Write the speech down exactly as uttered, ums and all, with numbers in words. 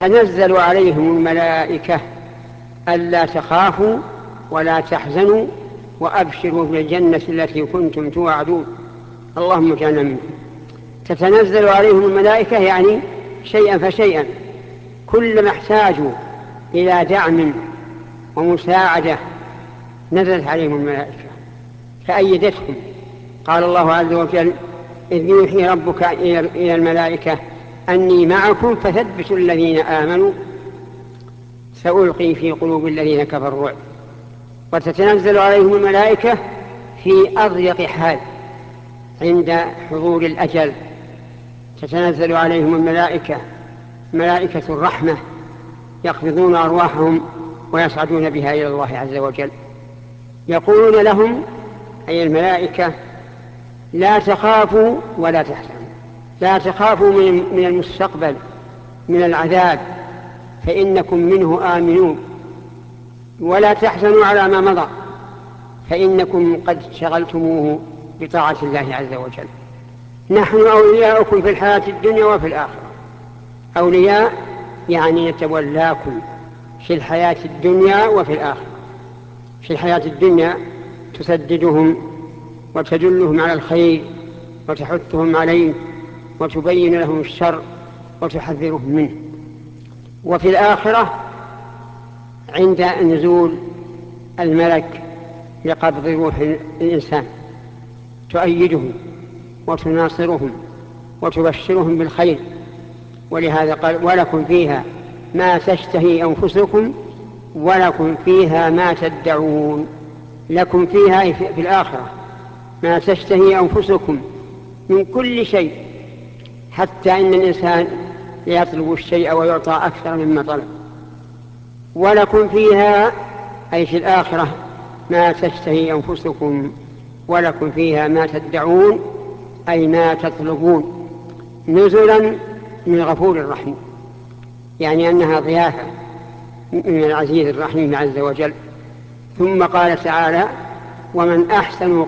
تنزل عليهم الملائكة ألا تخافوا ولا تحزنوا وأبشروا بالجنة التي كنتم توعدون. اللهم اجعلنا منهم. تتنزل عليهم الملائكة يعني شيئا فشيئا، كلما احتاجوا إلى دعم ومساعدة نزلت عليهم الملائكة فأيدتهم. قال الله عز وجل: إذ يوحي ربك إلى الملائكة أني معكم فثبتوا الذين آمنوا سألقي في قلوب الذين كفروا الرعب. وتتنزل عليهم الملائكة في أضيق حال عند حضور الأجل. تتنزل عليهم الملائكة ملائكة الرحمة يقبضون أرواحهم ويصعدون بها إلى الله عز وجل. يقولون لهم أي الملائكة: لا تخافوا ولا تحزنوا. لا تخافوا من المستقبل من العذاب فإنكم منه آمنون، ولا تحزنوا على ما مضى فإنكم قد شغلتموه بطاعة الله عز وجل. نحن أولياؤكم في الحياة الدنيا وفي الآخرة. أولياء يعني نتولاكم في الحياة الدنيا وفي الآخرة. في الحياة الدنيا تسددهم وتدلهم على الخير وتحثهم عليه وتبين لهم الشر وتحذرهم منه. وفي الآخرة عند نزول الملك لقبض روح الإنسان تؤيدهم وتناصرهم وتبشرهم بالخير. ولهذا قال: ولكم فيها ما تشتهي أنفسكم ولكم فيها ما تدعون. لكم فيها في الآخرة ما تشتهي أنفسكم من كل شيء، حتى إن الإنسان يطلب الشيء ويعطى أكثر مما طلب. ولكم فيها أي في الآخرة ما تشتهي أنفسكم ولكم فيها ما تدعون أي ما تطلبون، نزلا من غفور الرحيم، يعني أنها ضيافة من العزيز الرحيم عز وجل. ثم قال تعالى: ومن أحسن